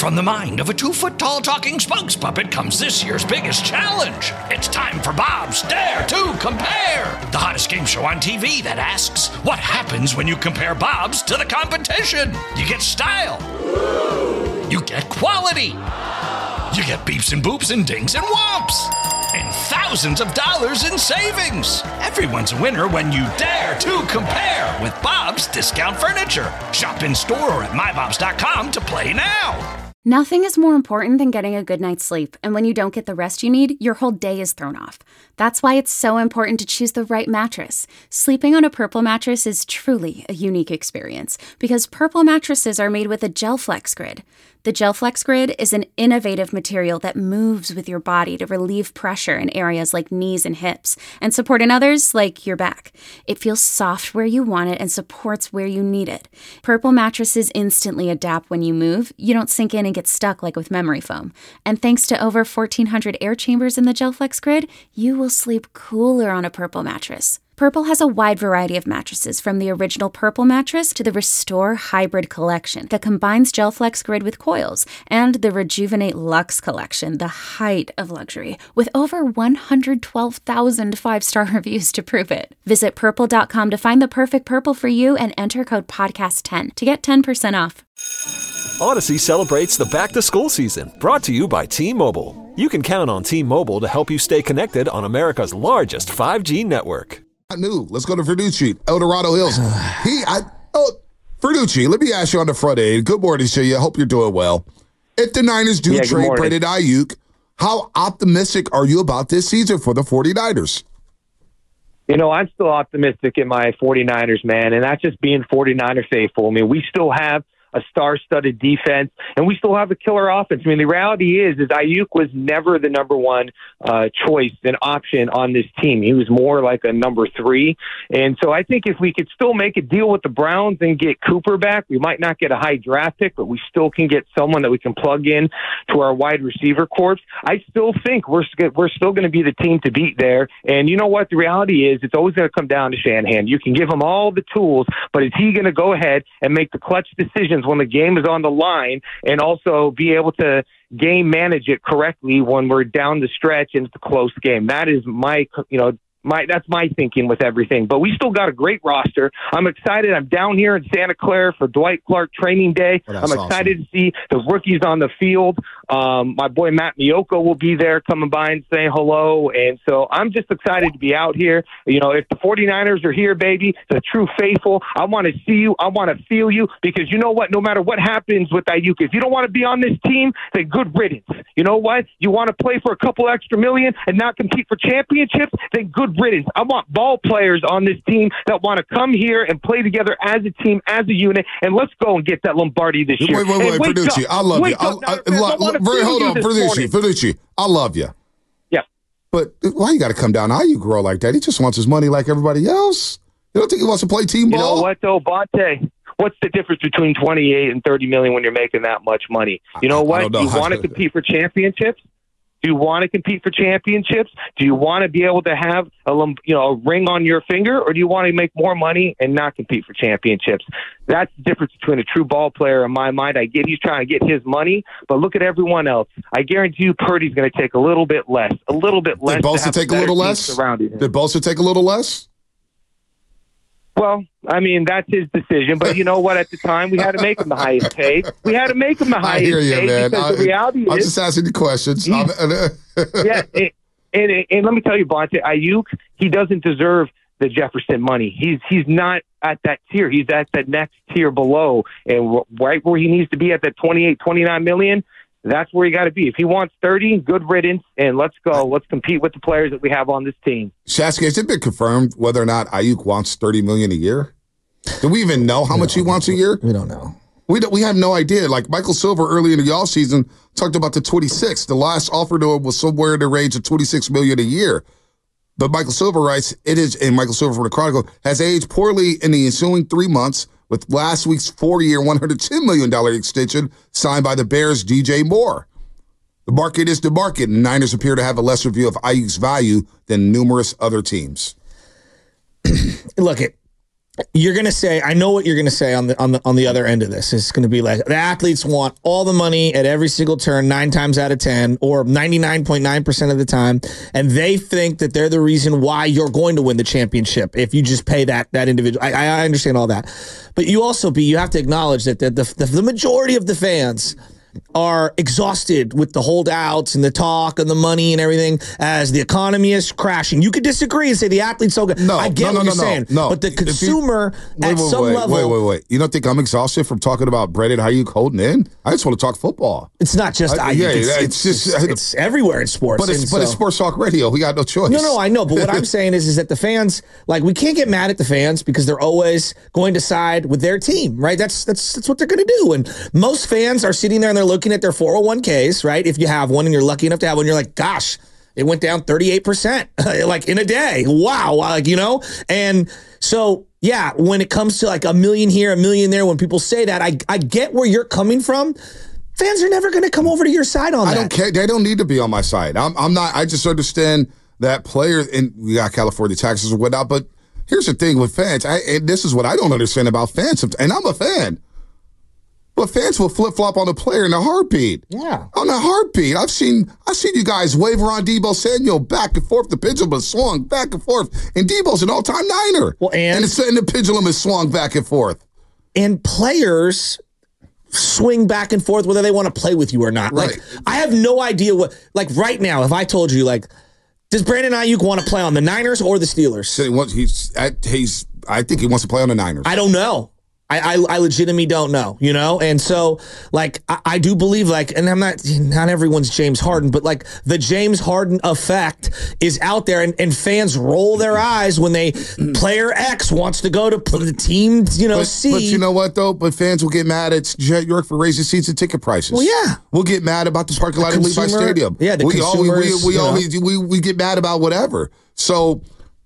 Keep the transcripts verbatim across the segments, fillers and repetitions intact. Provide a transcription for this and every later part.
from the mind of a two-foot-tall talking spokes puppet comes this year's biggest challenge. It's time for Bob's Dare to Compare, the hottest game show on T V that asks, what happens when you compare Bobs to the competition? You get style. You get quality. You get beeps and boops and dings and whomps. And thousands of dollars in savings. Everyone's a winner when you dare to compare with Bob's Discount Furniture. Shop in store or at my bobs dot com to play now. Nothing is more important than getting a good night's sleep, and when you don't get the rest you need, your whole day is thrown off. That's why it's so important to choose the right mattress. Sleeping on a Purple mattress is truly a unique experience, because Purple mattresses are made with a GelFlex Grid. The GelFlex Grid is an innovative material that moves with your body to relieve pressure in areas like knees and hips, and support in others like your back. It feels soft where you want it and supports where you need it. Purple mattresses instantly adapt when you move. You don't sink in and get stuck like with memory foam. And thanks to over fourteen hundred air chambers in the GelFlex Grid, you will sleep cooler on a Purple mattress. Purple has a wide variety of mattresses, from the original Purple mattress to the Restore Hybrid collection that combines GelFlex Grid with coils, and the Rejuvenate Luxe collection, the height of luxury, with over one hundred twelve thousand five-star reviews to prove it. Visit purple dot com to find the perfect Purple for you and enter code podcast ten to get ten percent off. Odyssey celebrates the back-to-school season, brought to you by T-Mobile. You can count on T-Mobile to help you stay connected on America's largest five G network. I knew. Let's go to Ferducci, El Dorado Hills. he, I, oh, Ferducci, let me ask you on the front end. Good morning to you. I hope you're doing well. If the Niners do yeah, trade Brandon Ayuk, how optimistic are you about this season for the 49ers? You know, I'm still optimistic in my 49ers, man, and that's just being 49er faithful. I mean, we still have a star-studded defense, and we still have a killer offense. I mean, the reality is, is Ayuk was never the number one uh, choice and option on this team. He was more like a number three. And so I think if we could still make a deal with the Browns and get Cooper back, we might not get a high draft pick, but we still can get someone that we can plug in to our wide receiver corps. I still think we're, we're still going to be the team to beat there. And you know what? The reality is, it's always going to come down to Shanahan. You can give him all the tools, but is he going to go ahead and make the clutch decisions when the game is on the line, and also be able to game manage it correctly when we're down the stretch and it's a close game? That is my, you know, my, that's my thinking with everything. But we still got a great roster. I'm excited. I'm down here in Santa Clara for Dwight Clark training day. Oh, I'm excited awesome. to see the rookies on the field. Um, my boy Matt Miyoko will be there coming by and saying hello. And so I'm just excited to be out here. You know, if the 49ers are here, baby, the true faithful, I want to see you. I want to feel you, because you know what? No matter what happens with Ayuk, if you don't want to be on this team, then good riddance. You know what? You want to play for a couple extra million and not compete for championships, then good riddance. I want ball players on this team that want to come here and play together as a team, as a unit, and let's go and get that Lombardi this year. Wait, wait, wait, Ferducci, I love wake you. Up, I, I, I, lo- very, hold on, Ferducci, Ferducci, I love you. Yeah. But why you got to come down Ayuk grow like that? He just wants his money like everybody else. You don't think he wants to play team ball? You know what, though, Bonte? What's the difference between twenty-eight and thirty million when you're making that much money? You know what? Do you want to compete for championships? Do you want to compete for championships? Do you want to be able to have a, you know, a ring on your finger, or do you want to make more money and not compete for championships? That's the difference between a true ball player in my mind. I get he's trying to get his money, but look at everyone else. I guarantee you Purdy's going to take a little bit less, a little bit less. Did Bosa take a little less? Did Bosa take a little less? Well, I mean, that's his decision. But you know what? At the time, we had to make him the highest paid. We had to make him the highest I hear you, paid man. because I, the reality I'm is... just asking the questions. yeah, and, and, and let me tell you, Bonte, Ayuk, he doesn't deserve the Jefferson money. He's he's not at that tier. He's at the next tier below. And right where he needs to be at that twenty-eight, twenty-nine million, that's where he got to be. If he wants thirty, good riddance, and let's go. Let's compete with the players that we have on this team. Shasky, has it been confirmed whether or not Ayuk wants thirty million dollars a year? Do we even know how much he wants a year? We don't know. We don't, we have no idea. Like Michael Silver early in the offseason talked about the twenty-six. The last offer to him was somewhere in the range of twenty-six million dollars a year. But Michael Silver writes, it is, and Michael Silver from the Chronicle, has aged poorly in the ensuing three months with last week's four-year, one hundred ten million dollars extension signed by the Bears' D J Moore. The market is the market, and Niners appear to have a lesser view of Ayuk's value than numerous other teams. Look, it. You're gonna say, I know what you're gonna say on the on the on the other end of this. It's gonna be like the athletes want all the money at every single turn, nine times out of ten, or ninety-nine point nine percent of the time, and they think that they're the reason why you're going to win the championship if you just pay that that individual. I, I understand all that, but you also be you have to acknowledge that the the, the majority of the fans are exhausted with the holdouts and the talk and the money and everything as the economy is crashing. You could disagree and say the athlete's so good. No, I get no, what no, you're no, saying. no. But the consumer you, wait, at wait, some wait, level. Wait, wait, wait. You don't think I'm exhausted from talking about Brendan Ayuk holding in? I just want to talk football. It's not just I, Ayuk. yeah, it's, it's, it's, just it's, it's everywhere in sports. But it's and but so, it's Sports Talk Radio. We got no choice. No, no, I know. But what I'm saying is, is that the fans, like, we can't get mad at the fans because they're always going to side with their team, right? That's that's that's what they're going to do. And most fans are sitting there and they're looking at their four oh one k's, right? If you have one and you're lucky enough to have one, you're like, gosh, it went down thirty-eight percent like in a day. Wow. Like, you know, and so, yeah, when it comes to like a million here, a million there, when people say that, I, I get where you're coming from. Fans are never going to come over to your side on I that. don't care. They don't need to be on my side. I'm, I'm not. I just understand that players, and we got California taxes and whatnot. But here's the thing with fans. I, and this is what I don't understand about fans. And I'm a fan. But fans will flip flop on a player in a heartbeat. Yeah, on a heartbeat. I've seen I've seen you guys waver on Deebo Samuel back and forth. The pendulum is swung back and forth, and Deebo's an all time Niner. Well, and, and, it's, and the pendulum is swung back and forth. And players swing back and forth whether they want to play with you or not. Right. Like, I have no idea what. Like right now, if I told you, like, does Brandon Ayuk want to play on the Niners or the Steelers? So he wants, he's he's I think he wants to play on the Niners. I don't know. I, I I legitimately don't know, you know? And so, like, I, I do believe, like, and I'm not, not everyone's James Harden, but, like, the James Harden effect is out there, and, and fans roll their eyes when they, player X wants to go to the team, you know, but, C. But you know what, though? But fans will get mad at Jet York for raising seats and ticket prices. Well, yeah. We'll get mad about the parking lot The at Levi consumer- Stadium. yeah, the we always, consumers, we, we, you know. always we, we get mad about whatever. So,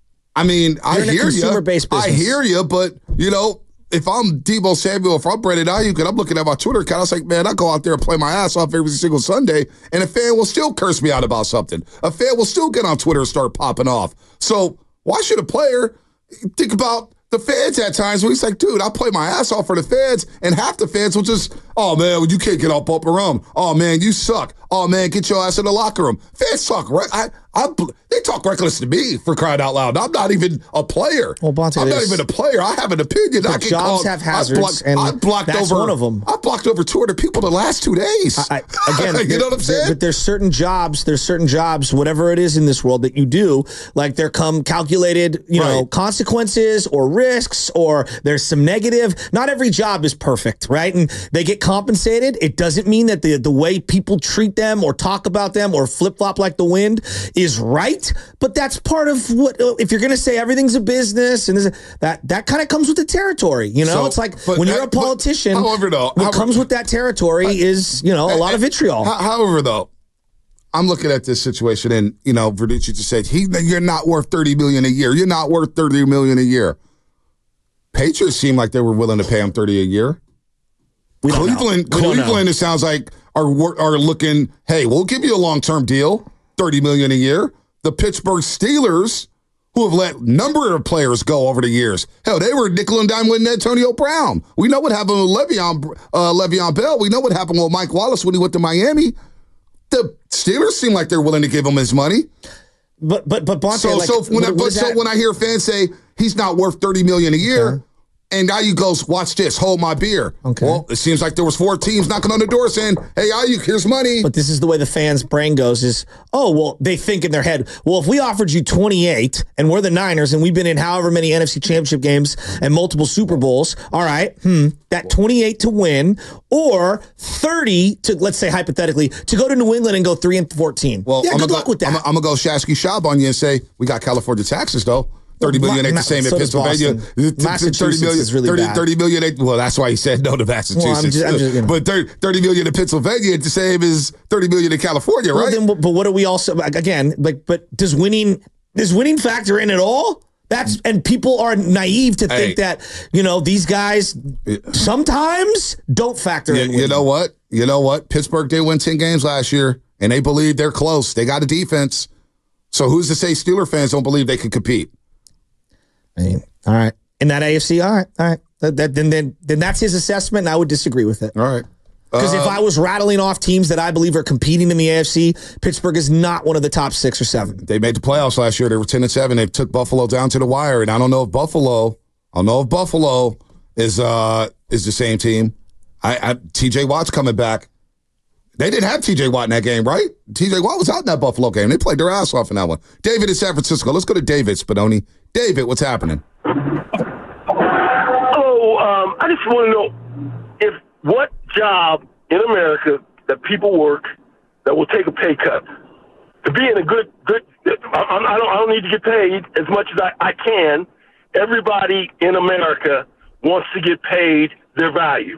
I mean, I You're in a hear you. consumer-based I business. hear you, but, you know, if I'm Deebo Samuel, if I'm Brandon Ayuk, and I'm looking at my Twitter account, I was like, man, I go out there and play my ass off every single Sunday, and a fan will still curse me out about something. A fan will still get on Twitter and start popping off. So why should a player think about the fans at times when he's like, dude, I play my ass off for the fans, and half the fans will just, oh, man, you can't get up up around. Oh, man, you suck. Oh, man, get your ass in the locker room. Fans talk, right? I, I, they talk reckless to me, for crying out loud. I'm not even a player. Well, Bonte, I'm not there's- even a player. I have an opinion. I But get jobs called, have hazards, I blocked, and I blocked that's over, one of 'em. I blocked over two hundred people the last two days. I, again, you know what I'm saying? But there's certain jobs, there's certain jobs, whatever it is in this world that you do, like there come calculated, you know, Right. consequences or risks, or there's some negative. Not every job is perfect, right? And they get compensated. It doesn't mean that the the way people treat them or talk about them or flip flop like the wind is right. But that's part of what. If you're going to say everything's a business, and this, that that kind of comes with the territory, you know. So, it's like but when you're that- a politician. but however, though, what however- comes with that territory is, you know, a lot of vitriol. Ho- However, though, I'm looking at this situation, and you know, Verducci just said, "He, you're not worth thirty million a year. You're not worth thirty million a year." Patriots seem like they were willing to pay him thirty a year. We don't know. Cleveland, We don't know. Cleveland, it sounds like are wor- are looking. Hey, we'll give you a long term deal, thirty million a year. The Pittsburgh Steelers, who have let number of players go over the years. Hell, they were nickel and dime with Antonio Brown. We know what happened with Le'Veon, uh, Le'Veon Bell. We know what happened with Mike Wallace when he went to Miami. The Steelers seem like they're willing to give him his money. But but but Bonte, So like, so when what- I, what but is so that? when I hear fans say he's not worth thirty million a year. Okay. And Ayuk goes, watch this, hold my beer. Okay. Well, it seems like there was four teams knocking on the door saying, hey, Ayuk, here's money. But this is the way the fans' brain goes is, oh, well, they think in their head, well, if we offered you twenty-eight and we're the Niners and we've been in however many N F C championship games and multiple Super Bowls, all right, hmm, that twenty-eight to win or thirty to, let's say hypothetically, to go to New England and go three and fourteen. Well, yeah, I'm good gonna luck go, with that. I'm, I'm going to go Shasky Shab on you and say, we got California taxes, though. thirty million ain't the same so in does Pennsylvania. Boston. thirty Massachusetts million, is really thirty, bad. thirty million ain't, well, that's why he said no to Massachusetts. Well, I'm just- I'm just, you know. But thirty, thirty million in Pennsylvania ain't the same as thirty million in California, Well, right? then, but what do we also, like, again, like, but does winning, does winning factor in at all? That's, and people are naive to think Hey. that, you know, these guys sometimes don't factor You, in. you winning. know what? You know what? Pittsburgh did win ten games last year, and they believe they're close. They got a defense. So who's to say Steeler fans don't believe they can compete? I mean, all right. in that A F C. All right, all right. That, that, then, then, then that's his assessment, and I would disagree with it. All right. Because uh, if I was rattling off teams that I believe are competing in the A F C, Pittsburgh is not one of the top six or seven. They made the playoffs last year. They were ten and seven. They took Buffalo down to the wire, and I don't know if Buffalo, I don't know if Buffalo is uh, is the same team. I, I T J Watt's coming back. They didn't have T J Watt in that game, right? T J Watt was out in that Buffalo game. They played their ass off in that one. David in San Francisco. Let's go to David Spadoni. David, what's happening? Oh, um, I just want to know if what job in America that people work that will take a pay cut to be in a good good. I, I don't I don't need to get paid as much as I, I can. Everybody in America wants to get paid their value.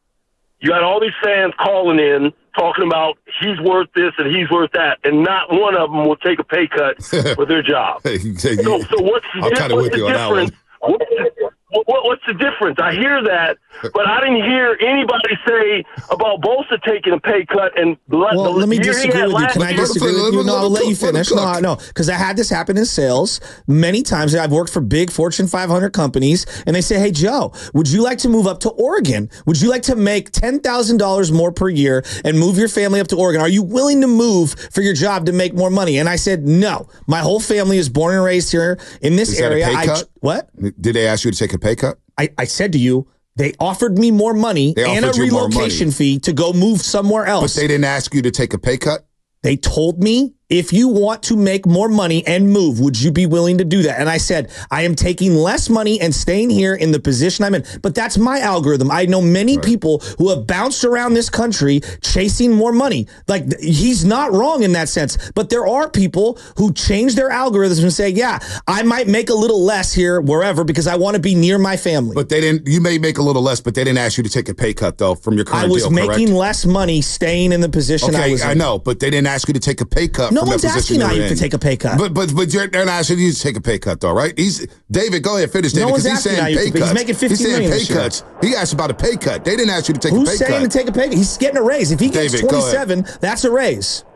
You got all these fans calling in talking about he's worth this and he's worth that, and not one of them will take a pay cut for their job. so, so what's the, I'm kind of with the you on difference? that one. What, what, what's the difference? I hear that, but I didn't hear anybody say about Bosa taking a pay cut. And let, well, the, let me disagree with you. Can I disagree with you? No, I'll let you finish. No, no, because I had this happen in sales many times. I've worked for big Fortune five hundred companies, and they say, "Hey, Joe, would you like to move up to Oregon? Would you like to make ten thousand dollars more per year and move your family up to Oregon? Are you willing to move for your job to make more money?" And I said, "No. My whole family is born and raised here in this Is that area." a pay I, cut? what? Did they ask you to take a pay cut? I, I said to you, they offered me more money They and a offered you more relocation money. fee to go move somewhere But else. they didn't ask you to take a pay cut? They told me, if you want to make more money and move, would you be willing to do that? And I said, I am taking less money and staying here in the position I'm in. But that's my algorithm. I know many Right. people who have bounced around this country chasing more money. Like, he's not wrong in that sense. But there are people who change their algorithms and say, yeah, I might make a little less here wherever because I want to be near my family. But they didn't. You may make a little less, but they didn't ask you to take a pay cut, though, from your current I was deal, making correct? less money staying in the position I Okay, was in. I know, but they didn't ask you to take a pay cut. No from one's that position asking you how were you in. to take a pay cut. But but but you're, they're not asking you to take a pay cut, though, right? He's David. Go ahead, finish, David. No one's Because he's asking saying how you pay to- cuts. he's making fifteen He's saying million pay this year. cuts. He asked about a pay cut. They didn't ask you to take Who's a pay saying cut. to take a pay cut? He's getting a raise. If he gets David, go ahead. twenty-seven, that's a raise.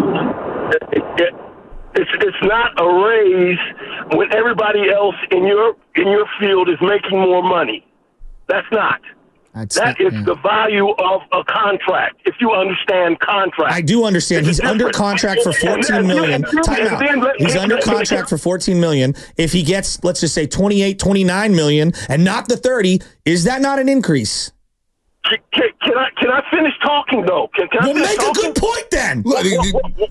It, it, it's it's not a raise when everybody else in your in your field is making more money. That's not. That's That not- is the value of a contract. If you understand contract, I do understand. It's He's under different. contract for fourteen million. Time out. He's under contract for fourteen million. If he gets, let's just say twenty-eight, twenty-nine million and not the thirty, is that not an increase? Can, can, can I can I finish talking though? Can, can I Well, finish make a talking? good point then. Look, you- you-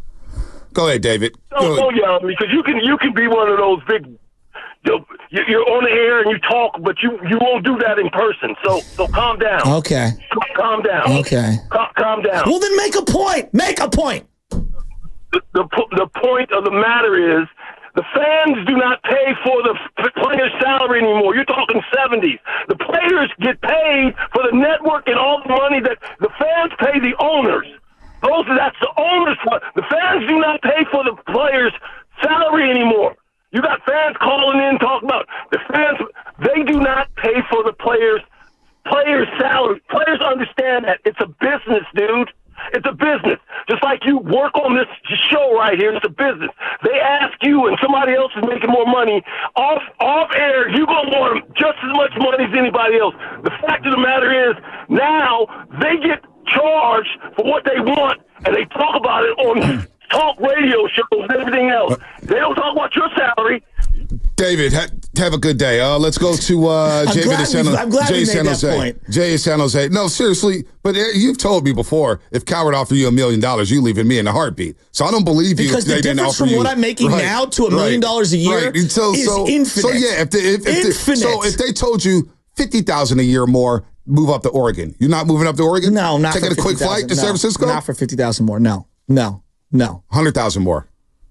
Go ahead, David. Don't Go go ahead. yell at me because you can you can be one of those big. You- You're on the air and you talk, but you, you won't do that in person. So so calm down. Okay. Calm down. Okay. Cal- calm down. Well, then make a point. Make a point. The, the po- the point of the matter is the fans do not pay for the f- player's salary anymore. You're talking seventies. The players get paid for the network and all the money that the fans pay the owners. Those that's the owners. The fans do not pay for the players' salary anymore. You got fans calling in talking about the fans. They do not pay for the players' players' salary. Players understand that it's a business, dude. It's a business. Just like you work on this show right here, it's a business. They ask you, and somebody else is making more money off off air. You gonna want just as much money as anybody else. The fact of the matter is, now they get charged for what they want, and they talk about it on talk radio shows and everything else. They don't talk about your salary. David, ha- have a good day. Uh, let's go to uh, I'm Jay glad in San we- Jose. I'm glad Jay we in made San that Jose. point. Jay in San Jose. No, seriously, but uh, you've told me before, if Coward offered you a million dollars, you leaving me in a heartbeat. So I don't believe you. Because if they the didn't difference offer from you. what I'm making Right, now to a million right, dollars a year right. So, is so, infinite. So yeah, if they, if, if they, Infinite. so if they told you fifty thousand a year more, move up to Oregon. You're not moving up to Oregon? No, not taking for a quick fifty thousand. flight to No, San Francisco. Not for fifty thousand more. No, no, no. Hundred thousand more.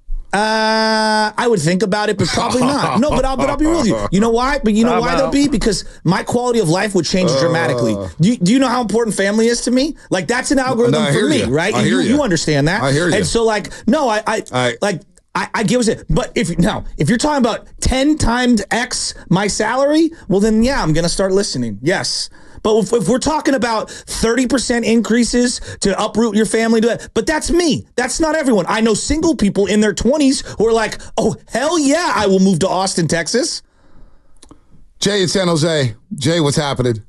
Uh, I would think about it, but probably not. No, but I'll but I'll be real with you. You know why? But you know why they'll be? Because my quality of life would change dramatically. Do you, do you know how important family is to me? Like that's an algorithm No, I for hear me, you. right? I And hear you, you. you understand that. I hear you. And so like, no, I I, I- like I, I give it. But if now if you're talking about ten times X my salary, well then yeah, I'm gonna start listening. Yes. But if, if we're talking about thirty percent increases to uproot your family, to it, but that's me. That's not everyone. I know single people in their twenties who are like, oh, hell yeah, I will move to Austin, Texas. Jay in San Jose. Jay, what's happening?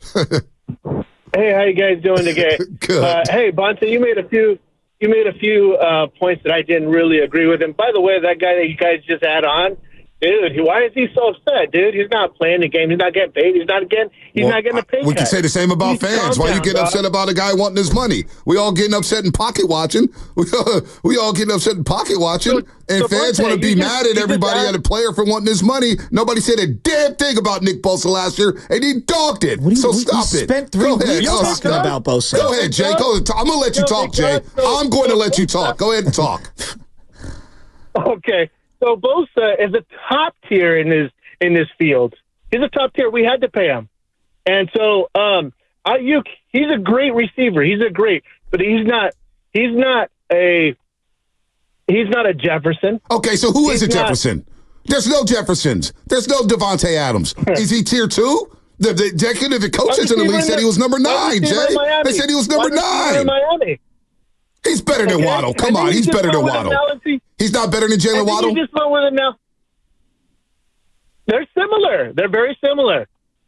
Hey, how you guys doing today? Good. Uh, hey, Bonta, you made a few you made a few uh, points that I didn't really agree with. And by the way, that guy that you guys just had on, dude, why is he so upset, dude? He's not playing the game. He's not getting paid. He's not getting. He's Well, not getting a pay. We can say the same about He's fans. calm Why you down, getting dog. upset about a guy wanting his money? We all getting upset and pocket watching. We all, we all getting upset and pocket watching. So- and so fans Bonta, want to be you just- mad at you just everybody asked- at a player for wanting his money. Nobody said a damn thing about Nick Bosa last year, and he dogged it. What do you, so we, stop we it. spent three Go ahead. weeks Oh, talking stop. about Bosa. Go ahead, Jay. Go ahead. I'm going to let you No, talk, Jay. because- so- I'm going to so let you Bosa- talk. Go ahead and talk. Okay, so Bosa is a top tier in his in this field. He's a top tier. We had to pay him, and so um, Ayuk, he's a great receiver. He's a great, but he's not. He's not a. He's not a Jefferson. Okay, so who is He's a not- Jefferson? There's no Jeffersons. There's no Devontae Adams. Is he tier two? The, the executive coaches in the league said he was number nine, Jay. They said he was number nine. Miami. He's better than Okay? Waddle. Come And then on, you he's just better than went with Waddle. analogy- He's not better than Jalen and then Waddle? You just went with it now. They're similar. They're very similar.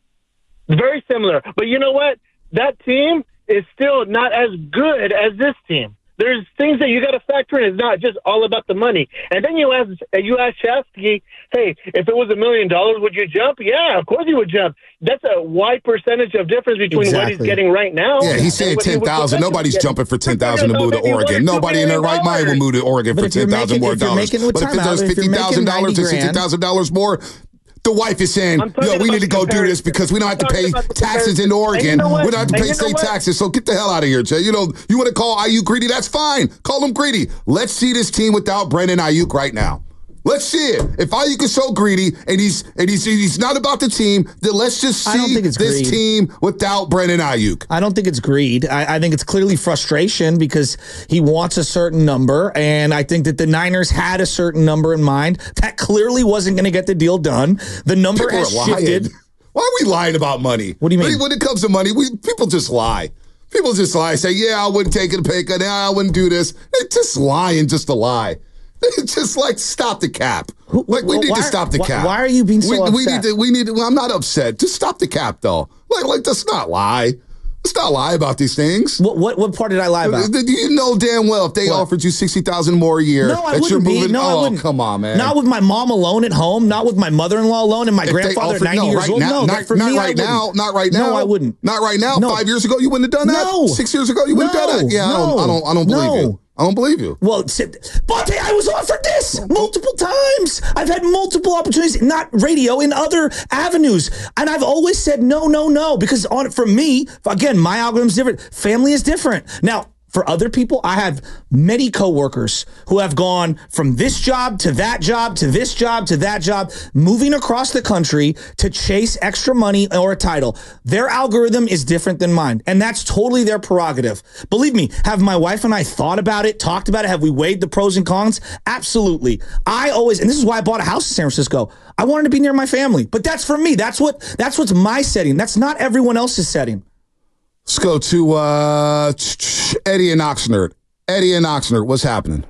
Very similar. But you know what? That team is still not as good as this team. There's things that you got to factor in. It's not just all about the money. And then you ask, you ask Shafsky, hey, if it was a million dollars, would you jump? Yeah, of course he would jump. That's a wide percentage of difference between what he's Exactly. getting right now. Yeah, he's saying and what he ten was thousand. potentially Nobody's getting. jumping for ten We're thousand to talking move to about maybe one or Oregon. two Nobody in their million right mind will dollars. move to Oregon But for if you're ten thousand making- more if you're dollars. making- well, But if time out. there's If you're fifty thousand dollars making and sixty thousand dollars more, the wife is saying, I'm talking yo, we about need to the go do this comparison. because we don't have to I'm pay talking about the taxes in comparison. Oregon. And you know what? We don't have to And pay you know state what? taxes. So get the hell out of here, Jay. You know, you want to call Ayuk greedy? That's fine. Call him greedy. Let's see this team without Brandon Ayuk right now. Let's see it. If Ayuk is so greedy and he's and he's he's not about the team, then let's just I don't see think it's this greed. team without Brandon Ayuk. I don't think it's greed. I, I think it's clearly frustration because he wants a certain number, and I think that the Niners had a certain number in mind. That clearly wasn't going to get the deal done. The number People has are lying. shifted. Why are we lying about money? What do you mean? When it comes to money, we people just lie. People just lie. Say, yeah, I wouldn't take it a pay cut. Yeah, I wouldn't do this. They're just lying just to lie. It's just like stop the cap. Like we Well, need why- to stop the why- cap. why are you being so we, we upset? need to. We need to. Well, I'm not upset. Just stop the cap, though. Like, like let's not lie. Let's not lie about these things. What, what what part did I lie about? You know damn well if they What? offered you sixty thousand more a year, No, I that wouldn't you're be. moving. No, I oh, wouldn't. come on, man. Not with my mom alone at home. Not with my mother-in-law alone and my If they grandfather at offered- ninety no, years right old. now, no, not, that- for not me, I right now. wouldn't. Not right now. No, I wouldn't. Not right now. No. Five years ago, you wouldn't have done that. No. Six years ago, you wouldn't have No. done that. Yeah, I don't. I don't. I don't believe No. you. I don't believe you. Well, but I was offered this multiple times. I've had multiple opportunities, not radio, in other avenues. And I've always said no, no, no, because on for me, again, my algorithm's different. Family is different. Now, for other people, I have many coworkers who have gone from this job to that job to this job to that job, moving across the country to chase extra money or a title. Their algorithm is different than mine, and that's totally their prerogative. Believe me, have my wife and I thought about it, talked about it? Have we weighed the pros and cons? Absolutely. I always, and this is why I bought a house in San Francisco. I wanted to be near my family, but that's for me. That's what. That's what's my setting. That's not everyone else's setting. Let's go to uh, Eddie and Oxnard. Eddie and Oxnard, what's happening?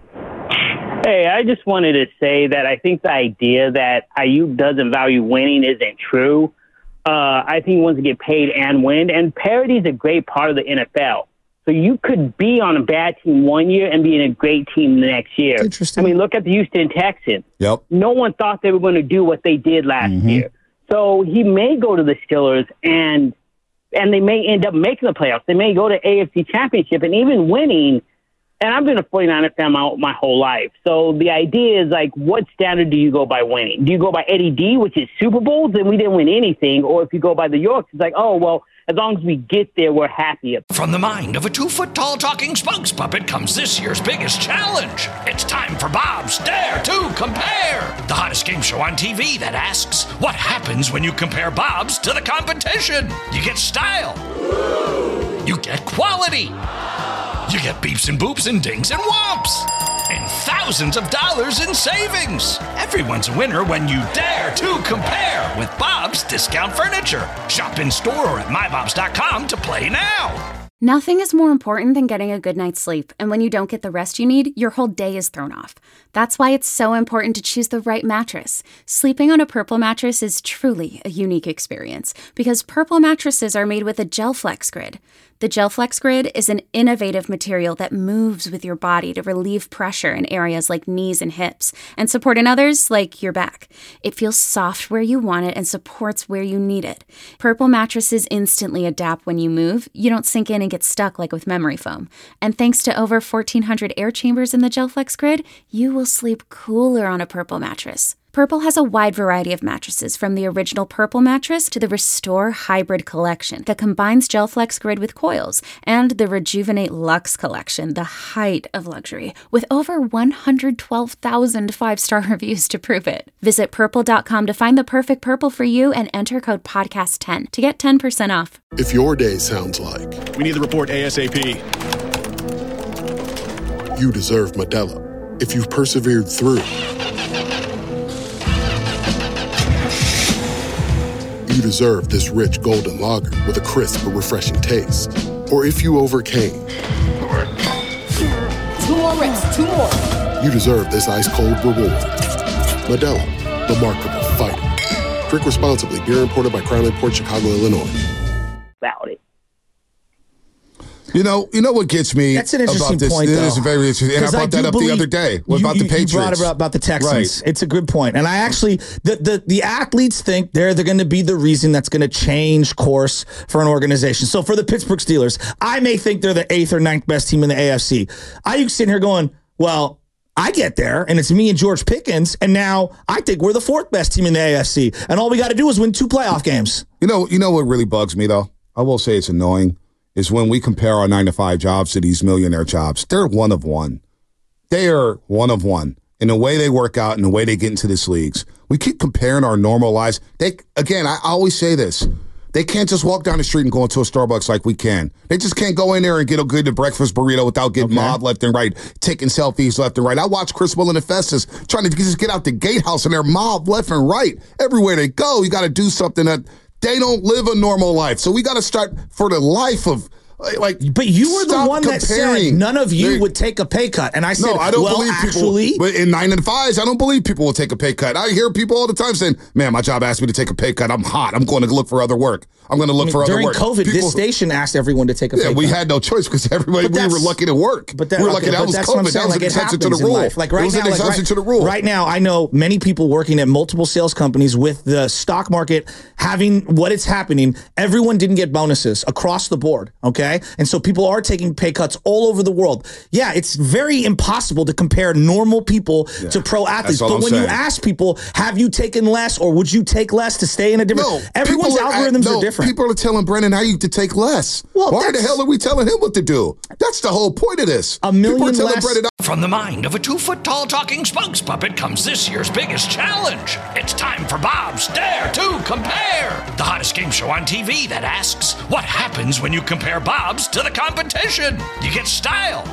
Hey, I just wanted to say that I think the idea that Ayuk doesn't value winning isn't true. Uh, I think he wants to get paid and win, and parity is a great part of the N F L. So you could be on a bad team one year and be in a great team the next year. Interesting. I mean, look at the Houston Texans. Yep. No one thought they were going to do what they did last Mm-hmm. year. So he may go to the Steelers and and they may end up making the playoffs. They may go to A F C Championship and even winning. And I've been a 49er fan my, my whole life. So the idea is, like, what standard do you go by winning? Do you go by Eddie D, which is Super Bowls, and we didn't win anything? Or if you go by the Yorks, it's like, oh, well, as long as we get there, we're happy. From the mind of a two-foot-tall talking spokes puppet comes this year's biggest challenge. It's time for Bob's Dare to Compare, the hottest game show on T V that asks, what happens when you compare Bob's to the competition? You get style. You get quality. You get beeps and boops and dings and whomps. And thousands of dollars in savings. Everyone's a winner when you dare to compare with Bob's Discount Furniture. Shop in store or at my bobs dot com to play now. Nothing is more important than getting a good night's sleep, and when you don't get the rest you need, your whole day is thrown off. That's why it's so important to choose the right mattress. Sleeping on a Purple mattress is truly a unique experience, because Purple mattresses are made with a GelFlex Grid. The GelFlex Grid is an innovative material that moves with your body to relieve pressure in areas like knees and hips, and support in others like your back. It feels soft where you want it and supports where you need it. Purple mattresses instantly adapt when you move. You don't sink in and get stuck like with memory foam. And thanks to over fourteen hundred air chambers in the GelFlex Grid, you will sleep cooler on a Purple mattress. Purple has a wide variety of mattresses, from the original Purple mattress to the Restore Hybrid collection that combines GelFlex Grid with coils, and the Rejuvenate Luxe collection, the height of luxury, with over one hundred twelve thousand five-star reviews to prove it. Visit purple dot com to find the perfect Purple for you and enter code podcast ten to get ten percent off. If your day sounds like, we need the report ASAP. You deserve Modelo. If you've persevered through, you deserve this rich golden lager with a crisp but refreshing taste. Or if you overcame. Two more reps, two more. You deserve this ice-cold reward. Modelo, the Remarkable Fighter. Drink responsibly. Beer imported by Crown Imports, Chicago, Illinois. About it. You know, you know what gets me That's an interesting about this? point, It though. is very interesting. And I brought that up the other day You, about you, the Patriots. You brought it up about the Texans. Right. It's a good point. And I actually, the the, the athletes think they're, they're going to be the reason that's going to change course for an organization. So for the Pittsburgh Steelers, I may think they're the eighth or ninth best team in the A F C. I sitting here going, well, I get there, and it's me and George Pickens, and now I think we're the fourth best team in the A F C. And all we got to do is win two playoff games. You know, you know what really bugs me, though? I will say it's annoying. Is when we compare our nine to five jobs to these millionaire jobs. They're one of one. They are one of one in the way they work out and the way they get into these leagues. We keep comparing our normal lives. They again, I always say this. They can't just walk down the street and go into a Starbucks like we can. They just can't go in there and get a good breakfast burrito without getting Okay. mobbed left and right, taking selfies left and right. I watch Chris Will and the Festus trying to just get out the gatehouse and they're mobbed left and right. Everywhere they go, you got to do something that they don't live a normal life. So we got to start for the life of like. But you were the stop one that comparing. said none of you They- would take a pay cut. And I said, No, I don't well, believe actually, people. But in nine and fives, I don't believe people will take a pay cut. I hear people all the time saying, "Man, my job asked me to take a pay cut. I'm hot. I'm going to look for other work. I'm going to look I mean, for other during work." COVID, People- this station asked everyone to take a pay Yeah, cut. we had no choice because everybody But we were that's- lucky to work. But that, we were okay, lucky that but was that's what I'm COVID. saying. That was Like, an it exception to happens the in rule. life. Like it right was now, an like, exception right, to the rule. right now, I know many people working at multiple sales companies with the stock market having what it's happening. Everyone didn't get bonuses across the board. Okay, and so people are taking pay cuts all over the world. Yeah, it's very impossible to compare normal people Yeah, to pro athletes. that's all But I'm when you saying. ask people, have you taken less or would you take less to stay in a different? No, everyone's people are- algorithms no, are different. People are telling Brennan Ayuk to take less. Well, Why the that's- hell are we telling him what to do? That's the whole point of this. A million people are telling less- Brennan From the mind of a two-foot-tall talking spokes puppet comes this year's biggest challenge. It's time for Bob's Dare to Compare, the hottest game show on T V that asks, what happens when you compare Bob's to the competition? You get style.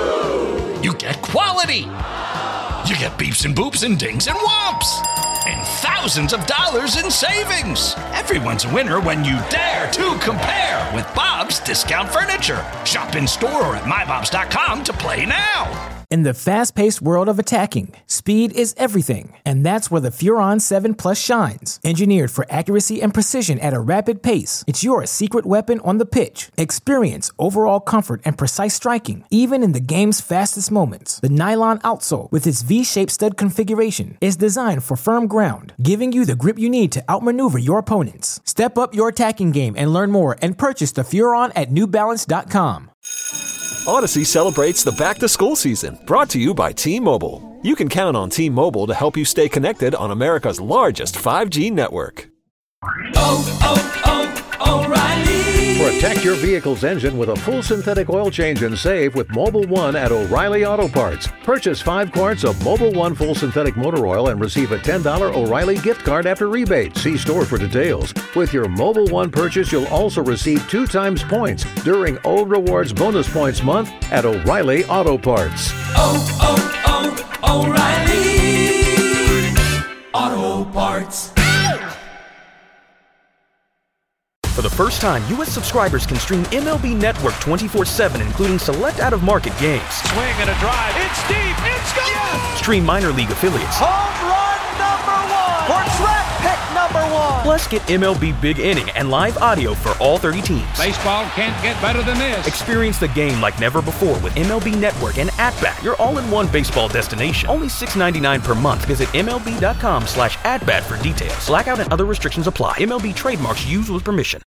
You get quality. You get beeps and boops and dings and whomps. And thousands of dollars in savings. Everyone's a winner when you dare to compare with Bob's Discount Furniture. Shop in store or at my bobs dot com to play now. In the fast-paced world of attacking, speed is everything, and that's where the Furon seven Plus shines. Engineered for accuracy and precision at a rapid pace, it's your secret weapon on the pitch. Experience overall comfort and precise striking, even in the game's fastest moments. The nylon outsole, with its V-shaped stud configuration, is designed for firm ground, giving you the grip you need to outmaneuver your opponents. Step up your attacking game and learn more and purchase the Furon at new balance dot com. Odyssey celebrates the back-to-school season, brought to you by T-Mobile. You can count on T-Mobile to help you stay connected on America's largest five G network. Oh, oh, oh, O'Reilly. Protect your vehicle's engine with a full synthetic oil change and save with Mobile One at O'Reilly Auto Parts. Purchase five quarts of Mobile One full synthetic motor oil and receive a ten dollars O'Reilly gift card after rebate. See store for details. With your Mobile One purchase, you'll also receive two times points during O Rewards Bonus Points Month at O'Reilly Auto Parts. Oh, oh, oh, O'Reilly. Auto Parts. For the first time, U S subscribers can stream M L B Network twenty-four seven, including select out-of-market games. Swing and a drive. It's deep. It's gone. Yes. Stream minor league affiliates. Home run number one. For draft pick number one. Plus, get M L B Big Inning and live audio for all thirty teams. Baseball can't get better than this. Experience the game like never before with M L B Network and At-Bat, your all-in-one baseball destination. Only six dollars and ninety-nine cents per month. Visit M L B dot com slash at bat for details. Blackout and other restrictions apply. M L B trademarks used with permission.